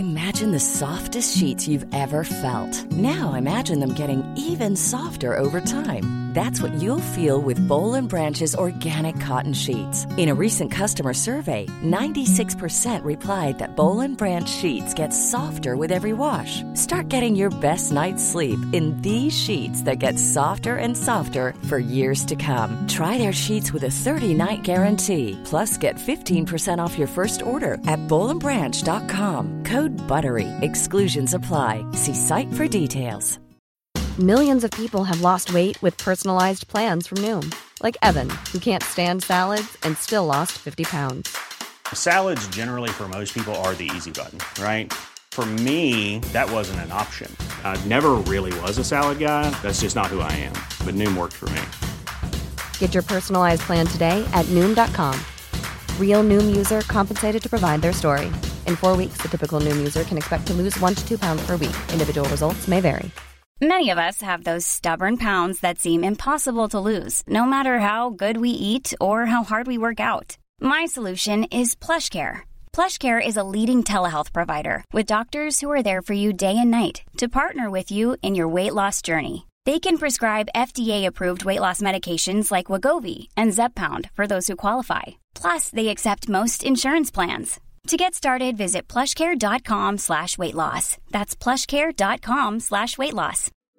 Imagine the softest sheets you've ever felt. Now imagine them getting even softer over time. That's what you'll feel with Boll & Branch's organic cotton sheets. In a recent customer survey, 96% replied that Boll & Branch sheets get softer with every wash. Start getting your best night's sleep in these sheets that get softer and softer for years to come. Try their sheets with a 30-night guarantee. Plus, get 15% off your first order at bollandbranch.com. Code BUTTERY. Exclusions apply. See site for details. Millions of people have lost weight with personalized plans from Noom. Like Evan, who can't stand salads and still lost 50 pounds. Salads generally for most people are the easy button, right? For me, that wasn't an option. I never really was a salad guy. That's just not who I am. But Noom worked for me. Get your personalized plan today at Noom.com. Real Noom user compensated to provide their story. In 4 weeks, the typical Noom user can expect to lose 1 to 2 pounds per week. Individual results may vary. Many of us have those stubborn pounds that seem impossible to lose, no matter how good we eat or how hard we work out. My solution is PlushCare. PlushCare is a leading telehealth provider with doctors who are there for you day and night to partner with you in your weight loss journey. They can prescribe FDA-approved weight loss medications like Wegovy and Zepbound for those who qualify. Plus, they accept most insurance plans. To get started, visit plushcare.com/weightloss. That's plushcare.com/weightloss.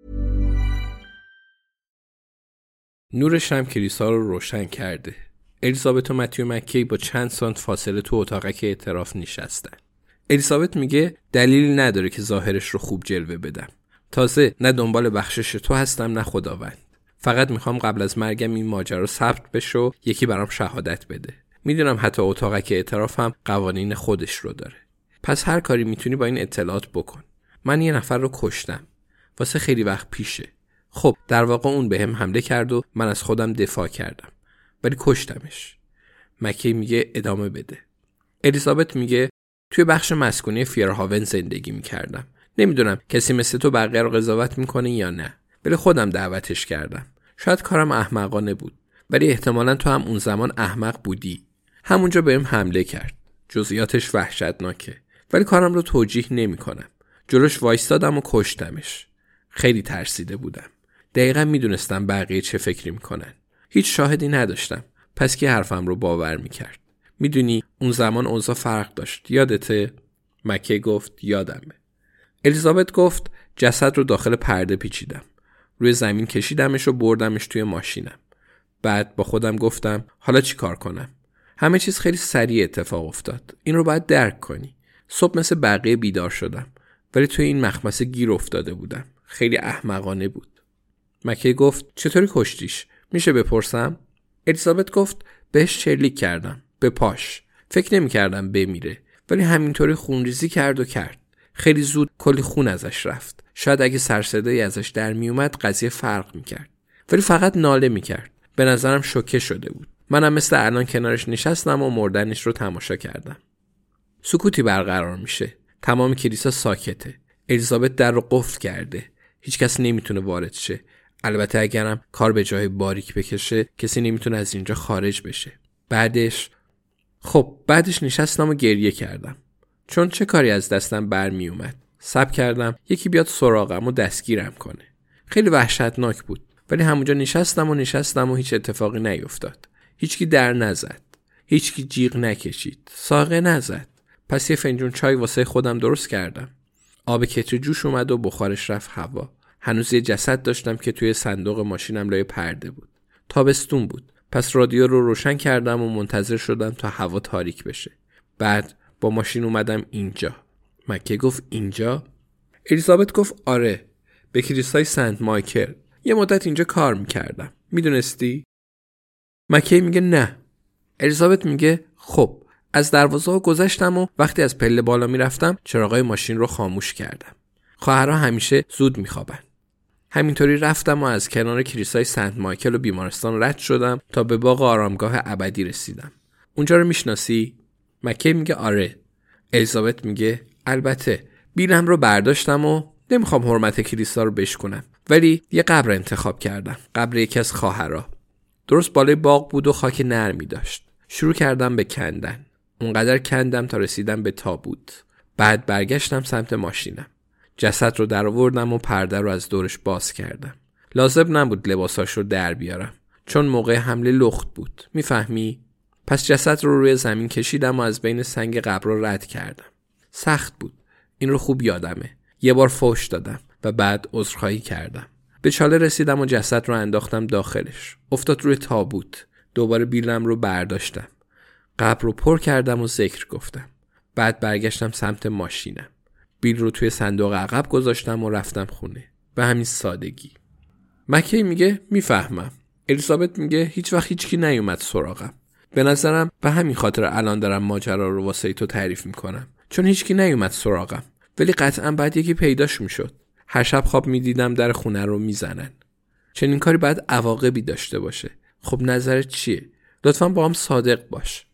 نورش هم کلیسا رو روشن کرده. الیزابت و متیو مکی با چند سانت فاصله تو اتاقک اعتراف نشستن. الیزابت میگه دلیلی نداره که ظاهرش رو خوب جلوه بدم. تازه نه دنبال بخشش تو هستم نه خداوند. فقط میخوام قبل از مرگم این ماجرا ثبت بشه و یکی برام شهادت بده. میدونم حتی اتاقک اعتراف هم قوانین خودش رو داره. پس هر کاری میتونی با این اطلاعات بکن. من یه نفر رو کشتم. واسه خیلی وقت پیشه. خب در واقع اون بهم حمله کرد و من از خودم دفاع کردم. ولی کشتمش. مکی میگه ادامه بده. الیزابت میگه توی بخش مسکونی فیرهاون زندگی میکردم. نمیدونم کسی مثل تو بقیه رو قضاوت میکنه یا نه. ولی خودم دعوتش کردم. شاید کارم احمقانه بود. ولی احتمالاً تو هم اون زمان احمق بودی. همونجا بهم حمله کرد. جزئیاتش وحشتناکه. ولی کارم رو توجیه نمیکنم. جلوش وایستادم و کشتمش. خیلی ترسیده بودم. دقیقاً میدونستم بقیه چه فکری میکنن. هیچ شاهدی نداشتم. پس کی حرفم رو باور میکرد؟ میدونی اون زمان اوضاع فرق داشت. یادته؟ مکی گفت یادمه. الیزابت گفت جسد رو داخل پرده پیچیدم. روی زمین کشیدمش و بردمش توی ماشینم. بعد با خودم گفتم حالا چی کار کنم؟ همه چیز خیلی سریع اتفاق افتاد. این رو باید درک کنی. صبح مثل بقیه بیدار شدم. ولی توی این مخمسه گیر افتاده بودم. خیلی احمقانه بود. مکی گفت چطوری کشتیش؟ میشه بپرسم؟ الیزابت گفت بهش چرلیک کردم. به پاش. فکر نمی کردم بمیره. ولی همینطوری خونریزی کرد و کرد. خیلی زود کلی خون ازش رفت. شاید اگه سرصدایی ازش در می اومد قضیه فرق می کرد. ولی فقط ناله می کرد. به نظرم شوکه شده بود. منم مثل الان کنارش نشستم و مردنش رو تماشا کردم. سکوتی برقرار میشه. تمام کلیسا ساکته. الیزابت در رو قفل کرده. هیچ کس نمیتونه وارد شه. البته اگرم کار به جای باریک بکشه کسی نمیتونه از اینجا خارج بشه. بعدش نشستم و گریه کردم. چون چه کاری از دستم برمی اومد. صبر کردم یکی بیاد سراغم و دستگیرم کنه. خیلی وحشتناک بود. ولی همونجا نشستم و هیچ اتفاقی نیفتاد. هیچکی در نزد. هیچکی جیغ نکشید. ساقه نزد. پس یه فنجون چای واسه خودم درست کردم. آب کتری جوش اومد و بخارش رفت هوا. هنوز یه جسد داشتم که توی صندوق ماشینم لای پرده بود. تابستون بود. پس رادیو رو روشن کردم و منتظر شدم تا هوا تاریک بشه. بعد با ماشین اومدم اینجا. مکی گفت اینجا؟ الیزابت گفت آره. به کلیسای سنت مایکل. یه مدت اینجا کار میکردم. میدونستی؟ مکی میگه نه. الیزابت میگه خب از دروازه ها گذشتم و وقتی از پله بالا میرفتم چراغای ماشین رو خاموش کردم. خواهرها همیشه زود میخوابن. همینطوری رفتم و از کنار کلیسای سنت مایکل و بیمارستان رد شدم تا به باغ آرامگاه ابدی رسیدم. اونجا رو میشناسی؟ مکی میگه آره. الیزابت میگه البته. بیلم رو برداشتم و نمیخوام حرمت کلیسا رو بشکنم. ولی یه قبر انتخاب کردم. قبر یکی از خواهرها. درست بالای باغ بود و خاک نرمی داشت. شروع کردم به کندن. اونقدر کندم تا رسیدم به تابوت. بعد برگشتم سمت ماشینم. جسد رو در آوردم و پرده رو از دورش باز کردم. لازم نبود لباساش رو در بیارم چون موقع حمله لخت بود. میفهمی؟ پس جسد رو روی زمین کشیدم و از بین سنگ قبر رو رد کردم. سخت بود. این رو خوب یادمه. یه بار فوش دادم و بعد عذرخواهی کردم. به چاله رسیدم و جسد رو انداختم داخلش. افتاد روی تابوت. دوباره بیلم رو برداشتم. قبر رو پر کردم و ذکر گفتم. بعد برگشتم سمت ماشینم. بیل رو توی صندوق عقب گذاشتم و رفتم خونه. به همین سادگی. مکی میگه میفهمم. الیزابت میگه هیچ وقت هیچکی نیومد سراغم. به نظرم به همین خاطر الان دارم ماجرا رو واسه تو تعریف میکنم. چون هیچکی نیومد سراغم. ولی قطعا بعد یکی پیداش میشد. هر شب خواب میدیدم در خونه رو میزنن. چنین کاری باید عواقبی داشته باشه. خب نظرت چیه؟ لطفاً با هم صادق باش.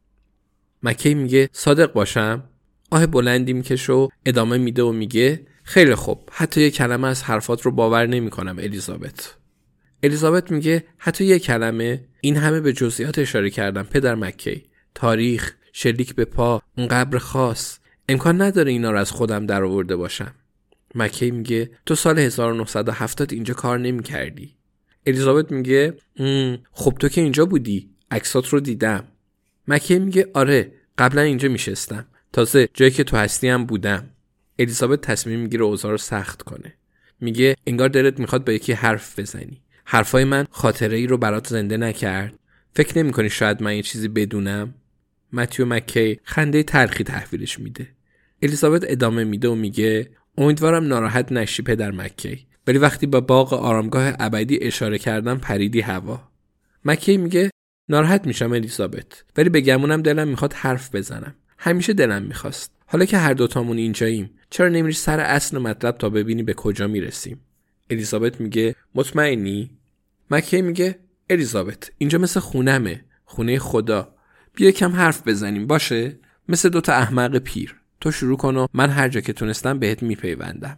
مکی میگه صادق باشم؟ آه بلندی میکشه و ادامه میده و میگه خیلی خوب، حتی یک کلمه از حرفات رو باور نمیکنم الیزابت. الیزابت میگه حتی یک کلمه؟ این همه به جزئیات اشاره کردم پدر مکی. تاریخ، شلیک به پا، اون قبر خاص. امکان نداره اینا رو از خودم در آورده باشم. مکی میگه تو سال 1970 اینجا کار نمی‌کردی. الیزابت میگه خب تو که اینجا بودی، عکسات رو دیدم. مکی میگه آره، قبلا اینجا میشستم. تازه جایی که تو هستی هم بودم. الیزابت تصمیم میگیره اوضاع رو سخت کنه. میگه انگار دلت میخواد با یکی حرف بزنی. حرفای من خاطره ای رو برات زنده نکرد؟ فکر نمی‌کنی شاید من یه چیزی بدونم؟ متیو مکی خنده تلخی تحویلش میده. الیزابت ادامه میده و میگه امیدوارم ناراحت نشی پدر مکی، ولی وقتی با باغ آرامگاه ابدی اشاره کردم پریدی هوا. مکی میگه ناراحت میشم الیزابت، ولی به گمونم دلم میخواد حرف بزنم. همیشه دلم میخواست. حالا که هر دوتامون اینجاییم، چرا نمیری سر اصل مطلب تا ببینی به کجا میرسیم؟ الیزابت میگه مطمئنی؟ مکی میگه الیزابت اینجا مثل خونمه، خونه خدا. بیا کم حرف بزنیم باشه؟ مثل دوتا احمق پیر. تو شروع کن و من هر جا که تونستم بهت میپیوندم.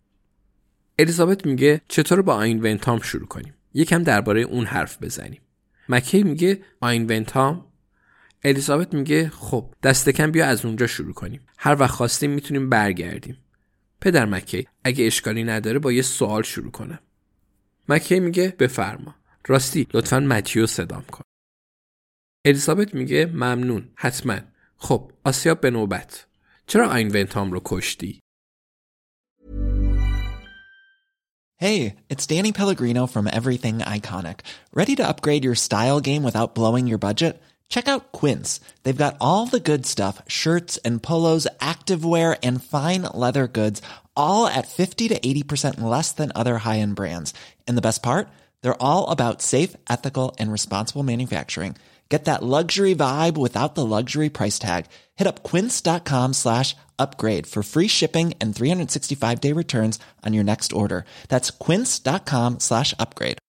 الیزابت میگه چطور با آین ونتام شروع کنیم؟ یکم درباره اون حرف بزنیم. مکی میگه آین ونتام؟ الیزابت میگه خب دست کم بیا از اونجا شروع کنیم. هر وقت خواستیم میتونیم برگردیم. پدر مکی اگه اشکالی نداره با یه سوال شروع کنم. مکی میگه بفرما. راستی لطفاً متیو صدام کن. الیزابت میگه ممنون، حتما. خب آسیاب به نوبت. چرا آین ونتام رو کشتی؟ Hey, it's Danny Pellegrino from Everything Iconic. Ready to upgrade your style game without blowing your budget? Check out Quince. They've got all the good stuff, shirts and polos, activewear and fine leather goods, all at 50 to 80% less than other high-end brands. And the best part? They're all about safe, ethical and responsible manufacturing. Get that luxury vibe without the luxury price tag. Hit up quince.com/upgrade for free shipping and 365-day returns on your next order. That's quince.com/upgrade.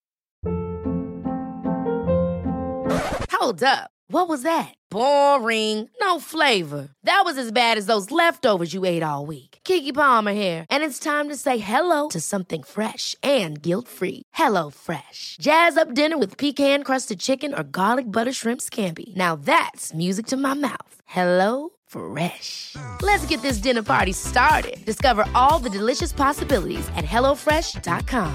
Hold up. What was that? Boring. No flavor. That was as bad as those leftovers you ate all week. Keke Palmer here, and it's time to say hello to something fresh and guilt-free. Hello Fresh. Jazz up dinner with pecan-crusted chicken or garlic butter shrimp scampi. Now that's music to my mouth. Hello Fresh. Let's get this dinner party started. Discover all the delicious possibilities at hellofresh.com.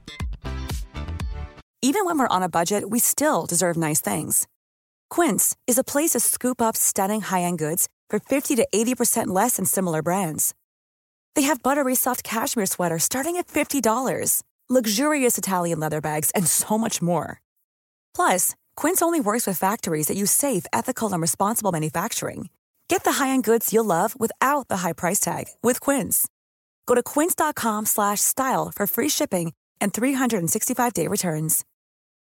Even when we're on a budget, we still deserve nice things. Quince is a place to scoop up stunning high-end goods for 50 to 80% less than similar brands. They have buttery soft cashmere sweaters starting at $50, luxurious Italian leather bags, and so much more. Plus, Quince only works with factories that use safe, ethical, and responsible manufacturing. Get the high-end goods you'll love without the high price tag with Quince. Go to quince.com/style for free shipping and 365-day returns.